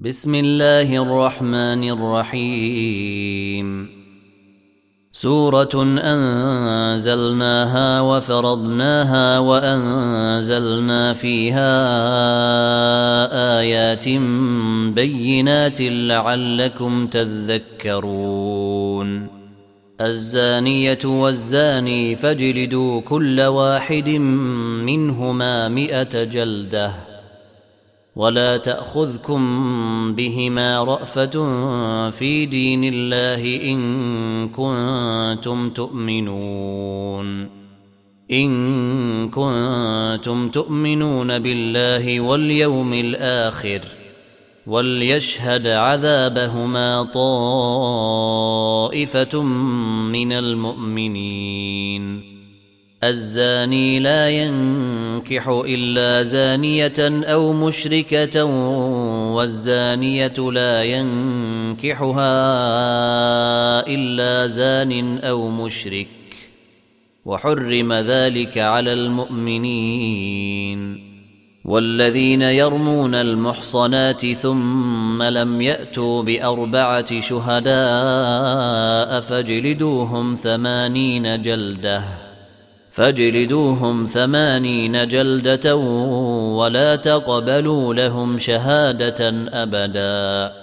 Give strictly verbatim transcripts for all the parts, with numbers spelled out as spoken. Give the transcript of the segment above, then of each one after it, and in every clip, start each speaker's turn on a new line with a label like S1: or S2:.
S1: بسم الله الرحمن الرحيم. سورة أنزلناها وفرضناها وأنزلنا فيها آيات بينات لعلكم تذكرون. الزانية والزاني فاجلدوا كل واحد منهما مئة جلدة ولا تأخذكم بهما رأفة في دين الله إن كنتم تؤمنون إن كنتم تؤمنون بالله واليوم الآخر وليشهد عذابهما طائفة من المؤمنين. الزاني لا ينكح إلا زانية أو مشركة والزانية لا ينكحها إلا زان أو مشرك وحرم ذلك على المؤمنين. والذين يرمون المحصنات ثم لم يأتوا بأربعة شهداء فاجلدوهم ثمانين جلدة فاجلدوهم ثمانين جلدة ولا تقبلوا لهم شهادة أبدا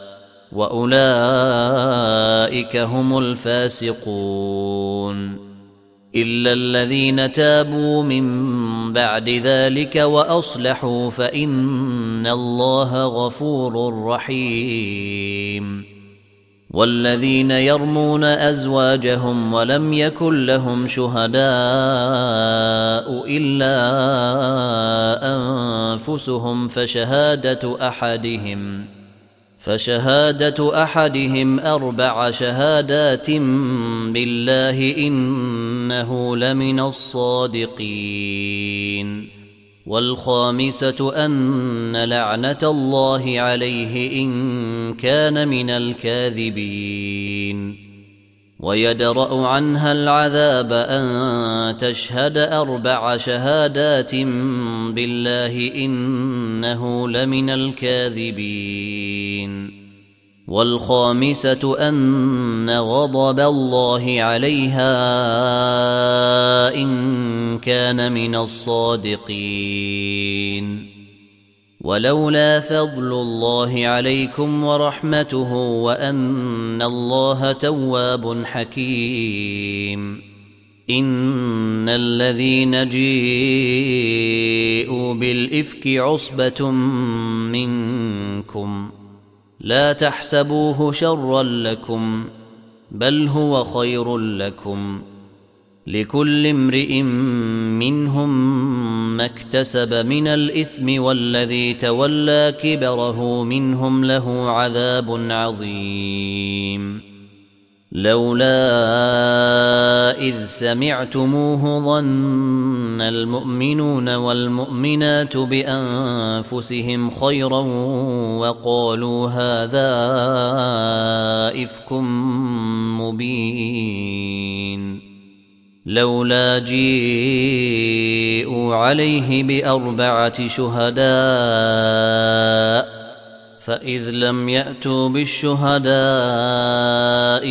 S1: وأولئك هم الفاسقون. إلا الذين تابوا من بعد ذلك وأصلحوا فإن الله غفور رحيم. والذين يرمون أزواجهم ولم يكن لهم شهداء إلا أنفسهم فشهادة أحدهم فشهادة أحدهم أربع شهادات بالله إنه لمن الصادقين. والخامسة أن لعنة الله عليه إن كان من الكاذبين. ويدرأ عنها العذاب أن تشهد أربع شهادات بالله إنه لمن الكاذبين. والخامسة أن غضب الله عليها إن كان من الصادقين. ولولا فضل الله عليكم ورحمته وأن الله تواب حكيم. إن الذين جيءوا بالإفك عصبة منكم لا تحسبوه شرا لكم بل هو خير لكم لكل امرئ منهم ما اكتسب من الإثم والذي تولى كبره منهم له عذاب عظيم. لولا إذ سمعتموه ظن المؤمنون والمؤمنات بأنفسهم خيرا وقالوا هذا إفك مبين. لولا جيءوا عليه بأربعة شهداء فإذ لم يأتوا بالشهداء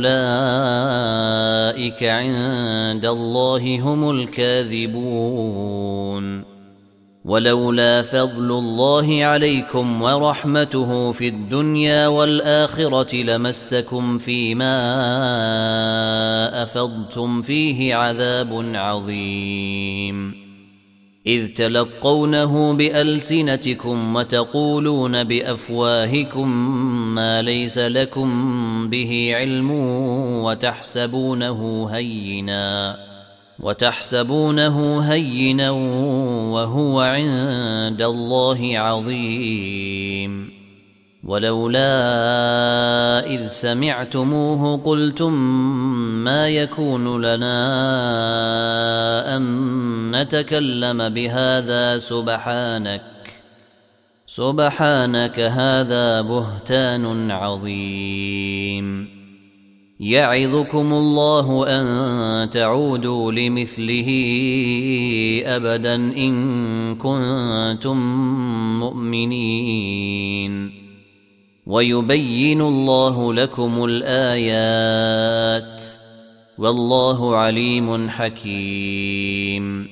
S1: فأولئك عند الله هم الكاذبون. ولولا فضل الله عليكم ورحمته في الدنيا والآخرة لمسكم فيما أفضتم فيه عذاب عظيم. إذ تلقونه بألسنتكم وتقولون بأفواهكم ما ليس لكم به علم وتحسبونه هينا وتحسبونه هينا وهو عند الله عظيم. ولولا إذ سمعتموه قلتم ما يكون لنا أن نتكلم بهذا سبحانك سبحانك هذا بهتان عظيم. يعظكم الله أن تعودوا لمثله أبدا إن كنتم مؤمنين. ويبين الله لكم الآيات والله عليم حكيم.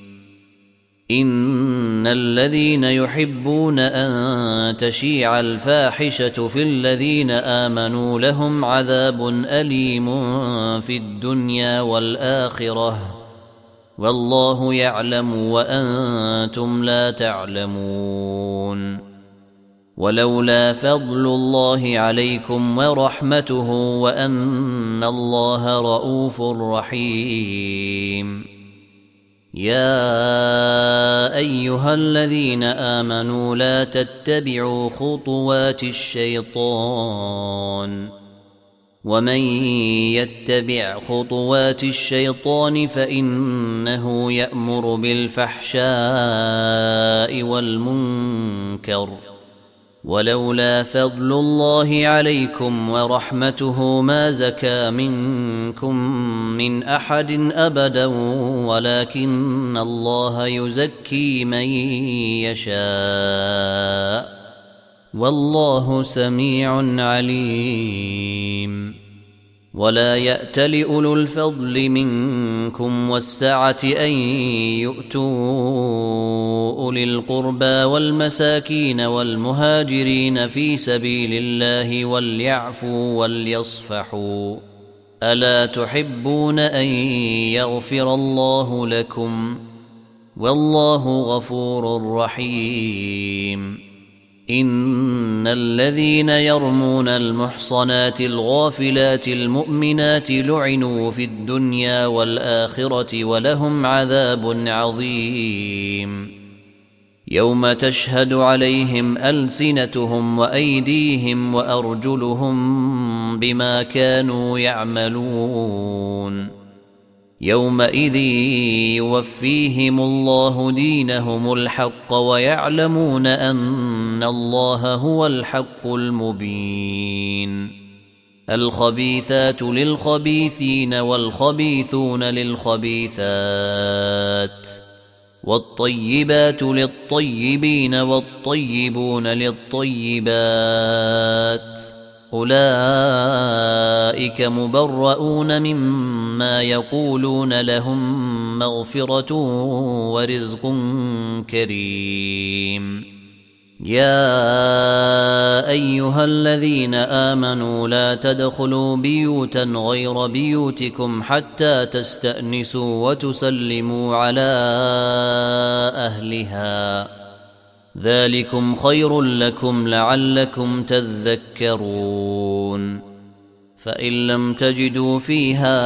S1: إن الذين يحبون أن تشيع الفاحشة في الذين آمنوا لهم عذاب أليم في الدنيا والآخرة والله يعلم وأنتم لا تعلمون. ولولا فضل الله عليكم ورحمته وأن الله رؤوف رحيم. يا أيها الذين آمنوا لا تتبعوا خطوات الشيطان ومن يتبع خطوات الشيطان فإنه يأمر بالفحشاء والمنكر ولولا فضل الله عليكم ورحمته ما زكى منكم من أحد أبدا ولكن الله يزكي من يشاء والله سميع عليم. ولا يأتل أولو الفضل منكم والسعة أن يؤتوا أولي القربى والمساكين والمهاجرين في سبيل الله وليعفوا وليصفحوا ألا تحبون أن يغفر الله لكم والله غفور رحيم. إن الذين يرمون المحصنات الغافلات المؤمنات لعنوا في الدنيا والآخرة ولهم عذاب عظيم. يوم تشهد عليهم ألسنتهم وأيديهم وأرجلهم بما كانوا يعملون. يومئذ يوفيهم الله دينهم الحق ويعلمون أن الله هو الحق المبين. الخبيثات للخبيثين والخبيثون للخبيثات والطيبات للطيبين والطيبون للطيبات أولئك مبرؤون مما يقولون لهم مغفرة ورزق كريم. يا أيها الذين آمنوا لا تدخلوا بيوتا غير بيوتكم حتى تستأنسوا وتسلموا على أهلها ذلكم خير لكم لعلكم تذكرون. فإن لم تجدوا فيها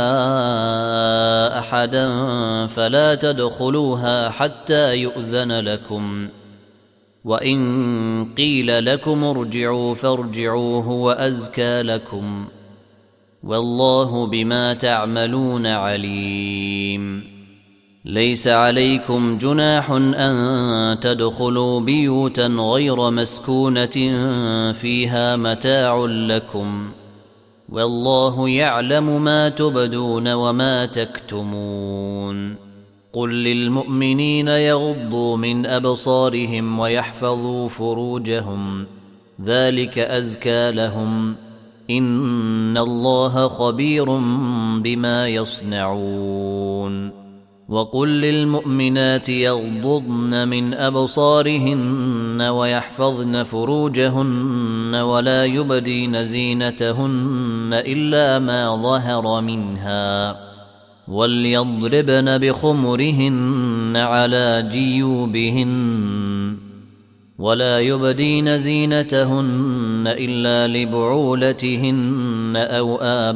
S1: أحدا فلا تدخلوها حتى يؤذن لكم وإن قيل لكم ارجعوا فارجعوا هو أزكى لكم والله بما تعملون عليم. ليس عليكم جناح أن تدخلوا بيوتا غير مسكونة فيها متاع لكم والله يعلم ما تبدون وما تكتمون. قل للمؤمنين يغضوا من أبصارهم ويحفظوا فروجهم ذلك أزكى لهم إن الله خبير بما يصنعون. وقل للمؤمنات يغضضن من أبصارهن ويحفظن فروجهن ولا يبدين زينتهن إلا ما ظهر منها وليضربن بخمرهن على جيوبهن ولا يبدين زينتهن إلا لبعولتهن أو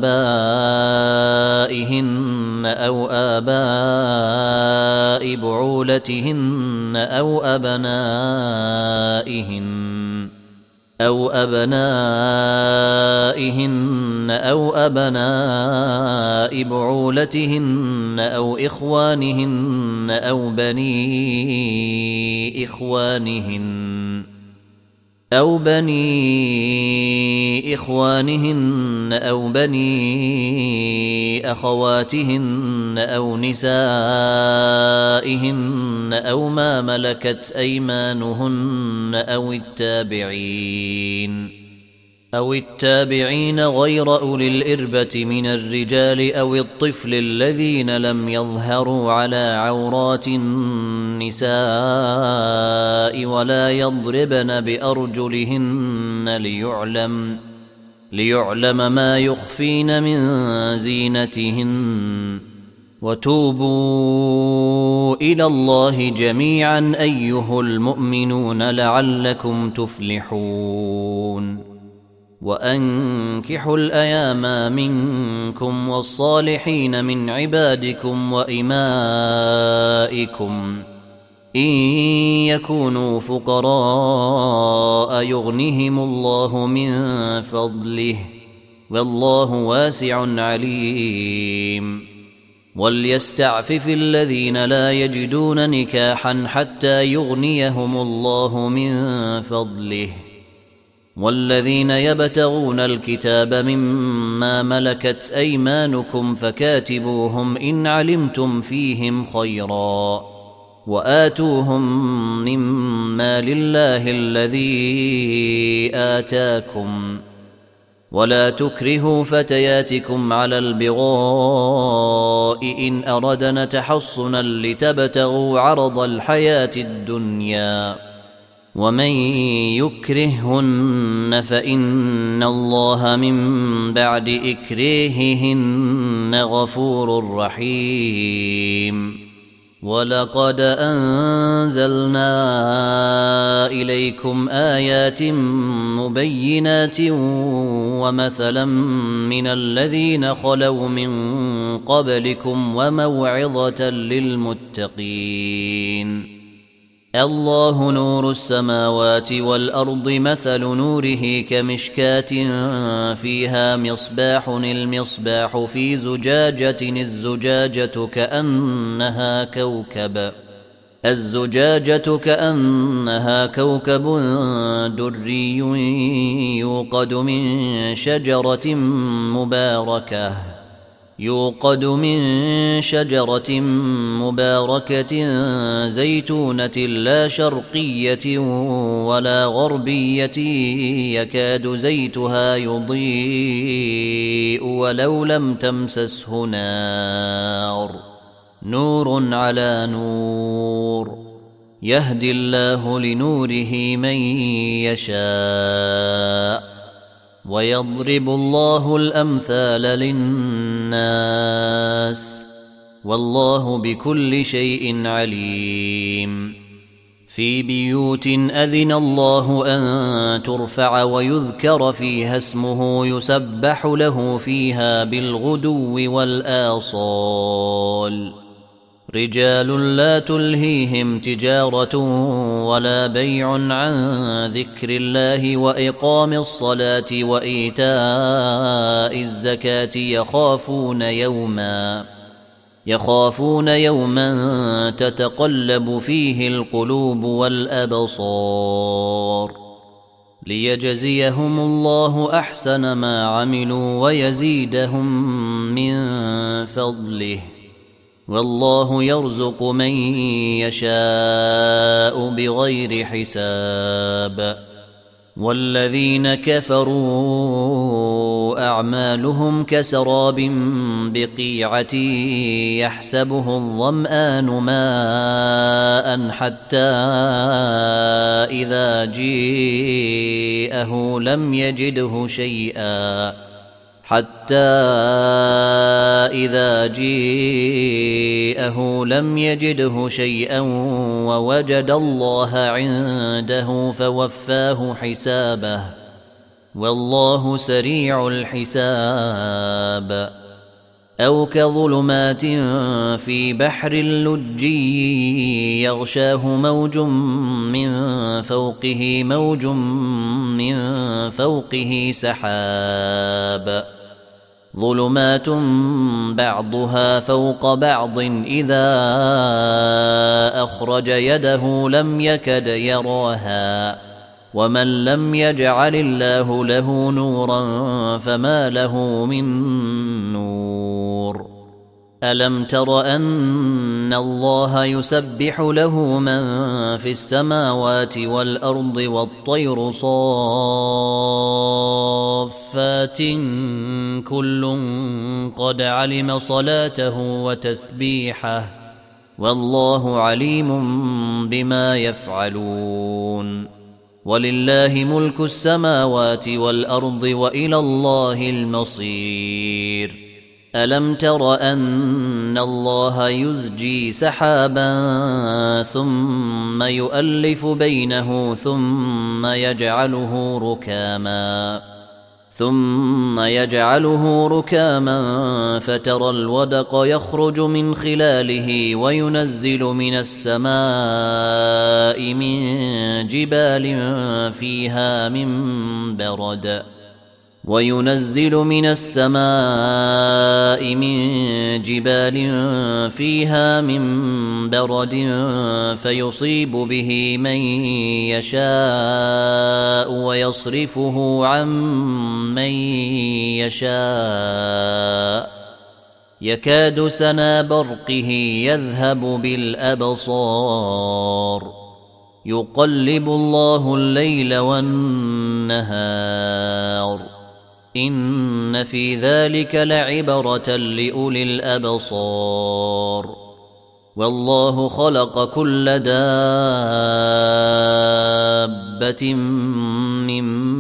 S1: آبائهن أو آباء بعولتهن أو أبنائهن أو أبنائهن أو أبناء بعولتهن أو إخوانهن أو بني إخوانهن أو بني إخوانهن أو بني أخواتهن أو نسائهن أو ما ملكت أيمانهن أو التابعين أو التابعين غير أولي الإربة من الرجال أو الطفل الذين لم يظهروا على عورات النساء ولا يضربن بأرجلهن ليعلم ليعلم ما يخفين من زينتهن وتوبوا إلى الله جميعا أيها المؤمنون لعلكم تفلحون وأنكحوا الأيام منكم والصالحين من عبادكم وإمائكم إن يكونوا فقراء يغنهم الله من فضله والله واسع عليم وليستعفف الذين لا يجدون نكاحا حتى يغنيهم الله من فضله والذين يبتغون الكتاب مما ملكت أيمانكم فكاتبوهم إن علمتم فيهم خيرا وآتوهم مما لله الذي آتاكم ولا تكرهوا فتياتكم على البغاء إن أردنا تحصنا لتبتغوا عرض الحياة الدنيا ومن يكرههن فإن الله من بعد إكراههن غفور رحيم ولقد أنزلنا إليكم آيات مبينات ومثلا من الذين خلوا من قبلكم وموعظة للمتقين الله نور السماوات والأرض مثل نوره كمشكاة فيها مصباح المصباح في زجاجة الزجاجة كأنها كوكب الزجاجة كأنها كوكب دري يوقد من شجرة مباركة يوقد من شجرة مباركة زيتونة لا شرقية ولا غربية يكاد زيتها يضيء ولو لم تمسسه نار نور على نور يهدي الله لنوره من يشاء ويضرب الله الأمثال للناس والله بكل شيء عليم في بيوت أذن الله أن ترفع ويذكر فيها اسمه يسبح له فيها بالغدو والآصال رجال لا تلهيهم تجارة ولا بيع عن ذكر الله وإقام الصلاة وإيتاء الزكاة يخافون يوما يخافون يوما تتقلب فيه القلوب والأبصار ليجزيهم الله أحسن ما عملوا ويزيدهم من فضله والله يرزق من يشاء بغير حساب والذين كفروا أعمالهم كسراب بقيعة يحسبه الظمآن ماء حتى إذا جيءه لم يجده شيئا حتى إذا جيءه لم يجده شيئا ووجد الله عنده فوفاه حسابه والله سريع الحساب أو كظلمات في بحر اللجي يغشاه موج من فوقه موج من فوقه سحاب ظلمات بعضها فوق بعض إذا أخرج يده لم يكد يراها ومن لم يجعل الله له نورا فما له من نور ألم تر أن الله يسبح له من في السماوات والأرض والطير صافات كل قد علم صلاته وتسبيحه والله عليم بما يفعلون ولله ملك السماوات والأرض وإلى الله المصير ألم تر أن الله يزجي سحابا ثم يؤلف بينه ثم يجعله ركاما ثم يجعله ركاما فترى الودق يخرج من خلاله وينزل من السماء من جبال فيها من برد وينزل من السماء من جبال فيها من برد فيصيب به من يشاء ويصرفه عن من يشاء يكاد سنا برقه يذهب بالأبصار يقلب الله الليل والنهار إن في ذلك لعبرة لأولي الأبصار والله خلق كل دابة من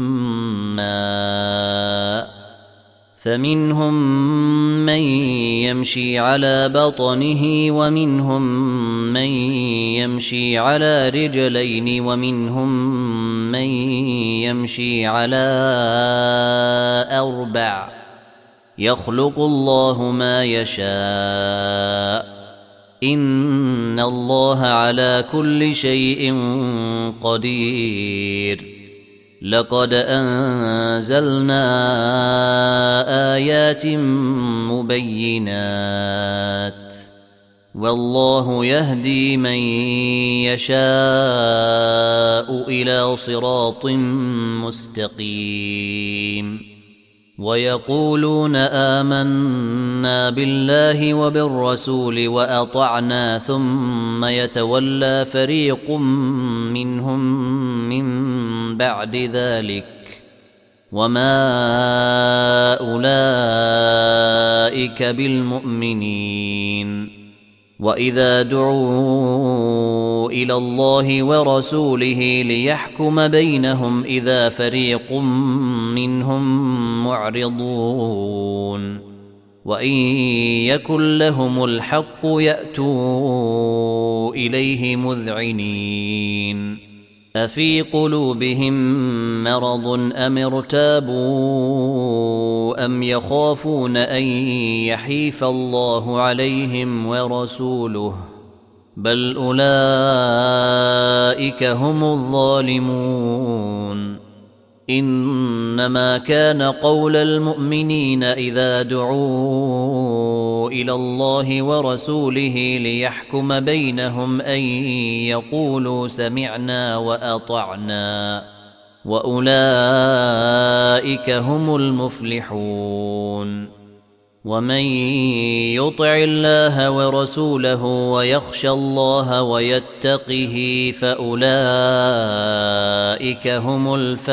S1: ماء فمنهم من يمشي على بطنه ومنهم من يمشي على رجلين ومنهم من يمشي على أربع يخلق الله ما يشاء إن الله على كل شيء قدير لقد أنزلنا آيات مبينات والله يهدي من يشاء إلى صراط مستقيم ويقولون آمنا بالله وبالرسول وأطعنا ثم يتولى فريق منهم من بعد ذلك وما أولئك بالمؤمنين وإذا دعوا إلى الله ورسوله ليحكم بينهم إذا فريق منهم معرضون وإن يكن لهم الحق يأتوا إليه مذعنين أفي قلوبهم مرض أم ارتابوا أم يخافون أن يحيف الله عليهم ورسوله بل أولئك هم الظالمون إنما كان قول المؤمنين إذا دعوا إلى الله ورسوله ليحكم بينهم أن يقولوا سمعنا وأطعنا وأولئك هم المفلحون ومن يطع الله ورسوله ويخشى الله ويتقه فأولئك هم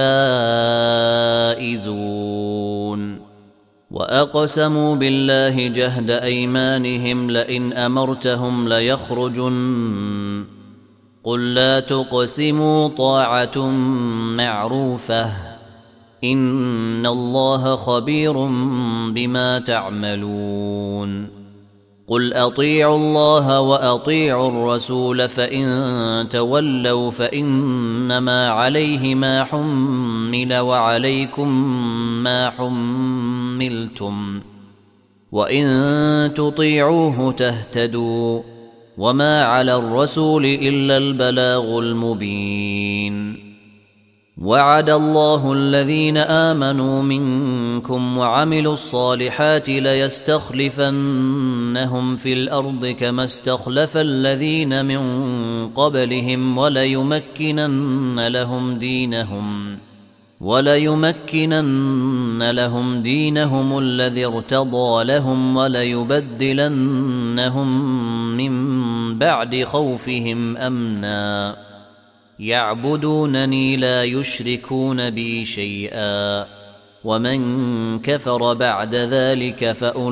S1: الفائزون وأقسموا بالله جهد أيمانهم لئن أمرتهم ليخرجن قل لا تقسموا طاعة معروفة إن الله خبير بما تعملون قل أطيعوا الله وأطيعوا الرسول فإن تولوا فإنما عليه ما حمل وعليكم ما حملتم وإن تطيعوه تهتدوا وما على الرسول إلا البلاغ المبين وعد الله الذين آمنوا منكم وعملوا الصالحات ليستخلفنهم في الأرض كما استخلف الذين من قبلهم وليمكنن لهم دينهم وليمكنن لهم دينهم الذي ارتضى لهم وليبدلنهم من بعد خوفهم أمنا يعبدونني لا يشركون بي شيئا ومن كفر بعد ذلك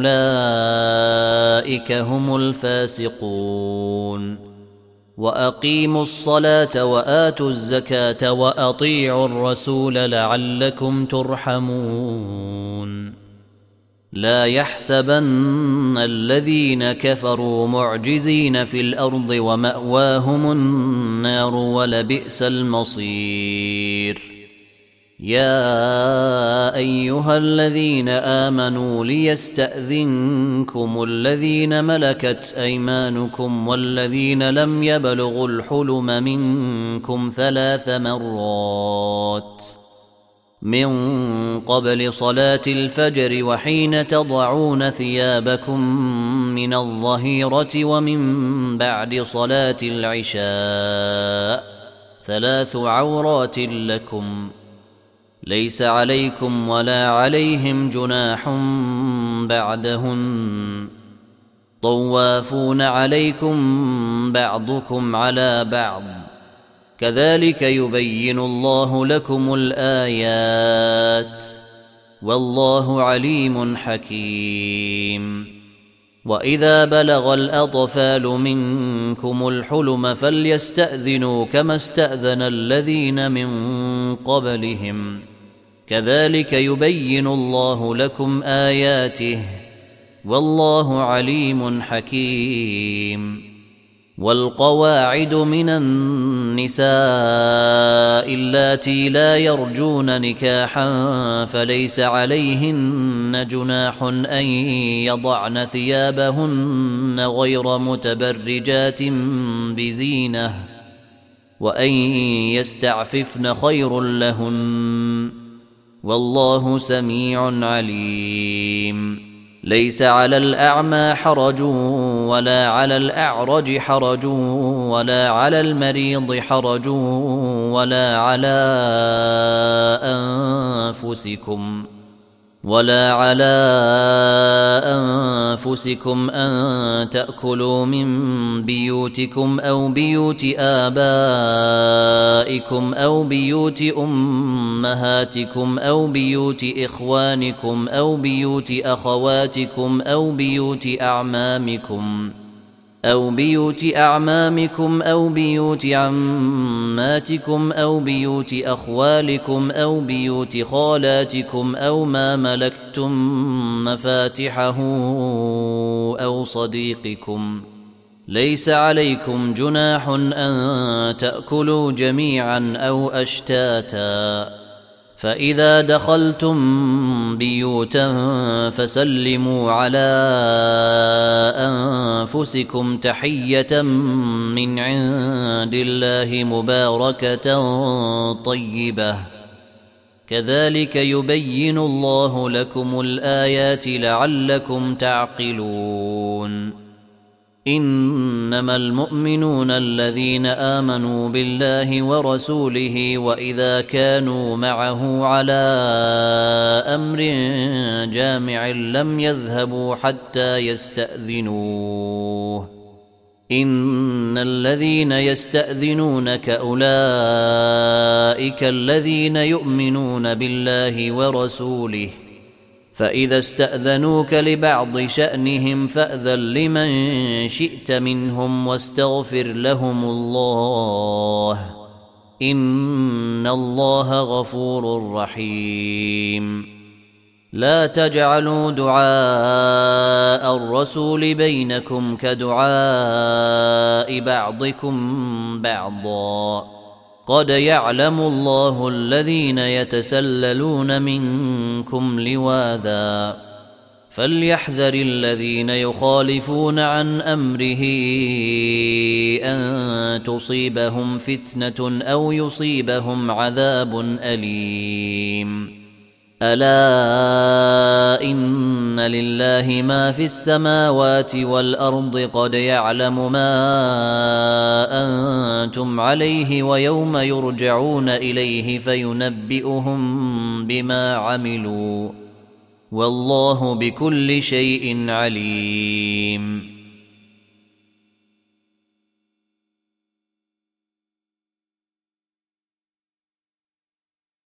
S1: فأولئك هم الفاسقون وأقيموا الصلاة وآتوا الزكاة وأطيعوا الرسول لعلكم ترحمون لا يحسبن الذين كفروا معجزين في الأرض ومأواهم النار ولبئس المصير يا أيها الذين آمنوا ليستأذنكم الذين ملكت أيمانكم والذين لم يبلغوا الحلم منكم ثلاث مرات من قبل صلاة الفجر وحين تضعون ثيابكم من الظهيرة ومن بعد صلاة العشاء ثلاث عورات لكم ليس عليكم ولا عليهم جناح بعدهن طوافون عليكم بعضكم على بعض كذلك يبين الله لكم الآيات والله عليم حكيم وإذا بلغ الأطفال منكم الحلم فليستأذنوا كما استأذن الذين من قبلهم كذلك يبين الله لكم آياته والله عليم حكيم والقواعد من النساء اللاتي لا يرجون نكاحا فليس عليهن جناح أن يضعن ثيابهن غير متبرجات بزينة وأن يستعففن خير لهن والله سميع عليم ليس على الأعمى حرج ولا على الأعرج حرج ولا على المريض حرج ولا على أنفسكم ولا على أنفسكم أن تأكلوا من بيوتكم أو بيوت آبائكم أو بيوت أمهاتكم أو بيوت إخوانكم أو بيوت أخواتكم أو بيوت أعمامكم أو بيوت أعمامكم أو بيوت عماتكم أو بيوت أخوالكم أو بيوت خالاتكم أو ما ملكتم مفاتحه أو صديقكم ليس عليكم جناح أن تأكلوا جميعا أو أشتاتا فإذا دخلتم بيوتا فسلموا على أنفسكم تحية من عند الله مباركة طيبة كذلك يبين الله لكم الآيات لعلكم تعقلون إنما المؤمنون الذين آمنوا بالله ورسوله وإذا كانوا معه على أمر جامع لم يذهبوا حتى يستأذنوه إن الذين يستأذنونك أولئك الذين يؤمنون بالله ورسوله فإذا استأذنوك لبعض شأنهم فأذن لمن شئت منهم واستغفر لهم الله إن الله غفور رحيم لا تجعلوا دعاء الرسول بينكم كدعاء بعضكم بعضا قد يعلم الله الذين يتسللون منكم لواذا فليحذر الذين يخالفون عن أمره أن تصيبهم فتنة أو يصيبهم عذاب أليم ألا إن لله ما في السماوات والأرض قد يعلم ما أنتم عليه ويوم يرجعون إليه فينبئهم بما عملوا والله بكل شيء عليم.